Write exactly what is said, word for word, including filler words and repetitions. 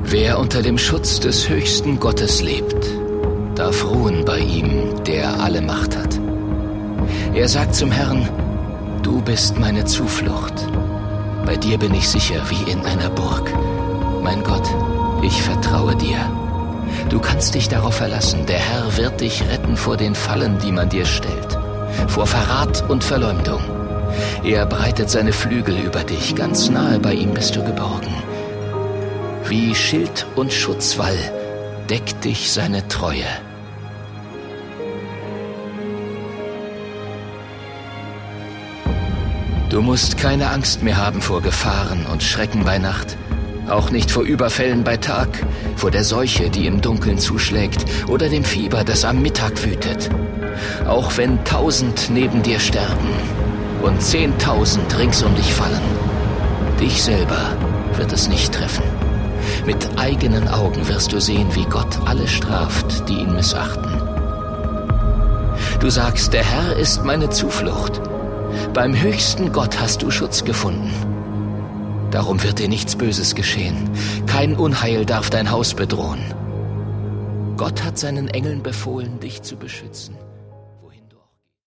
Wer unter dem Schutz des höchsten Gottes lebt, darf ruhen bei ihm, der alle Macht hat. Er sagt zum Herrn: Du bist meine Zuflucht. Bei dir bin ich sicher wie in einer Burg. Mein Gott, ich vertraue dir. Du kannst dich darauf verlassen, der Herr wird dich retten vor den Fallen, die man dir stellt, vor Verrat und Verleumdung. Er breitet seine Flügel über dich, ganz nahe bei ihm bist du geborgen. Wie Schild und Schutzwall deckt dich seine Treue. Du musst keine Angst mehr haben vor Gefahren und Schrecken bei Nacht, auch nicht vor Überfällen bei Tag, vor der Seuche, die im Dunkeln zuschlägt, oder dem Fieber, das am Mittag wütet. Auch wenn tausend neben dir sterben und zehntausend rings um dich fallen, dich selber wird es nicht treffen. Mit eigenen Augen wirst du sehen, wie Gott alle straft, die ihn missachten. Du sagst, der Herr ist meine Zuflucht. Beim höchsten Gott hast du Schutz gefunden. Darum wird dir nichts Böses geschehen. Kein Unheil darf dein Haus bedrohen. Gott hat seinen Engeln befohlen, dich zu beschützen.